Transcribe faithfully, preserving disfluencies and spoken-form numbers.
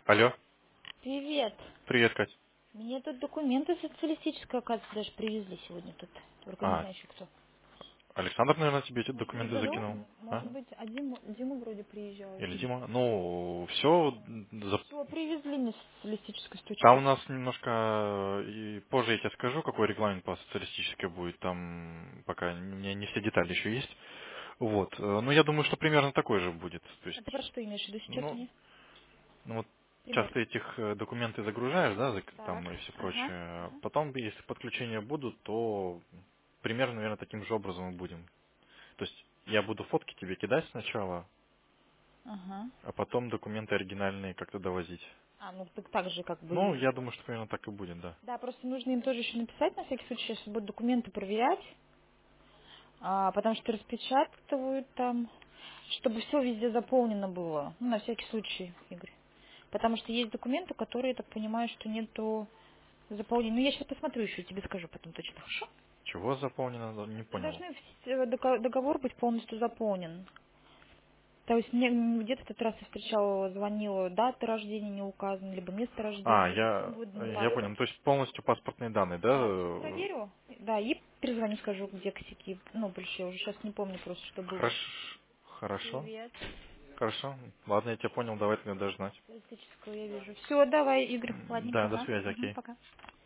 Алло, Привет. привет, Кать. Мне тут документы социалистические, оказывается, даже привезли сегодня тут. Только не А, знаю еще кто. Александр, наверное, тебе эти Может быть, документы Алло? закинул, М- а? Может быть, а Дима, Дима вроде приезжал. Или Дима? Ну, все, Все, привезли мне социалистическую там стучку. у нас немножко, э, и позже я тебе скажу, какой регламент по социалистической будет, там пока не, не все детали еще есть. Вот, э, ну, я думаю, что примерно такой же будет, то А ты про есть, что имеешь в виду сейчас ну, мне? ну вот, Пример. часто этих э, документы загружаешь, да, зак- Так. там и все Ага. прочее, Ага. потом, если подключения будут, то примерно, наверное, таким же образом и будем. То есть я буду фотки тебе кидать сначала, Ага. а потом документы оригинальные как-то довозить. А, ну так, так же как Ну, бы. я думаю, что примерно так и будет, да. Да, просто нужно им тоже еще написать на всякий случай, если будут документы проверять. А, потому что распечатывают там, чтобы все везде заполнено было. Ну, на всякий случай, Игорь. Потому что есть документы, которые, я так понимаю, что нету заполнения. Ну, я сейчас посмотрю еще, тебе скажу потом точно, хорошо? Чего заполнено, не Ну, понял. должны вс- дого- договор быть полностью заполнен. То есть мне где-то в тот раз я встречала, звонила, дата рождения не указана, либо место А, рождения. я, Будет я понял. паспорт. Ну, то есть полностью паспортные данные, да? Да, сейчас э, проверю. Да, и перезвоню, скажу, где косяки. Ну, больше я уже сейчас не помню просто, что было. Хорошо. Хорошо. Привет. Хорошо. Ладно, я тебя понял, давай тогда даже знать. Туристическую я вижу. Все, давай, Игорь. М, Ладненько, Да, до ага. связи, Угу, окей. пока.